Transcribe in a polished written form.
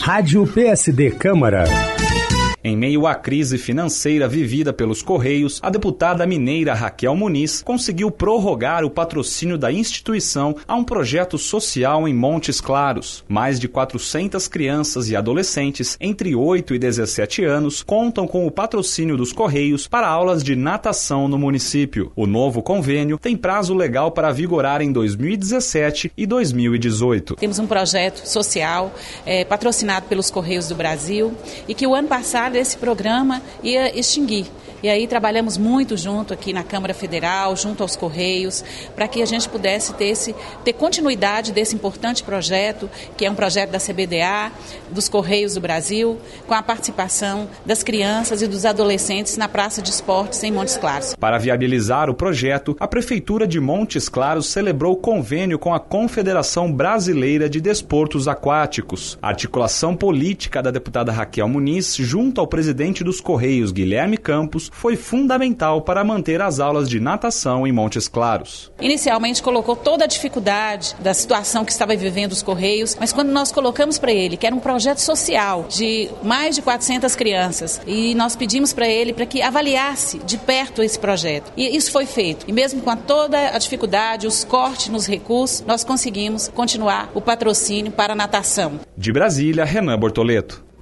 Rádio PSD Câmara. Em meio à crise financeira vivida pelos Correios, a deputada mineira Raquel Muniz conseguiu prorrogar o patrocínio da instituição a um projeto social em Montes Claros. Mais de 400 crianças e adolescentes entre 8 e 17 anos contam com o patrocínio dos Correios para aulas de natação no município. O novo convênio tem prazo legal para vigorar em 2017 e 2018. Temos um projeto social patrocinado pelos Correios do Brasil e que o ano passado esse programa ia extinguir. E aí trabalhamos muito junto aqui na Câmara Federal, junto aos Correios, para que a gente pudesse ter continuidade desse importante projeto, que é um projeto da CBDA, dos Correios do Brasil, com a participação das crianças e dos adolescentes na Praça de Esportes em Montes Claros. Para viabilizar o projeto, a Prefeitura de Montes Claros celebrou convênio com a Confederação Brasileira de Desportos Aquáticos. A articulação política da deputada Raquel Muniz, junto ao presidente dos Correios, Guilherme Campos, foi fundamental para manter as aulas de natação em Montes Claros. Inicialmente colocou toda a dificuldade da situação que estava vivendo os Correios, mas quando nós colocamos para ele que era um projeto social de mais de 400 crianças e nós pedimos para ele para que avaliasse de perto esse projeto. E isso foi feito. E mesmo com toda a dificuldade, os cortes nos recursos, nós conseguimos continuar o patrocínio para a natação. De Brasília, Renan Bortoleto.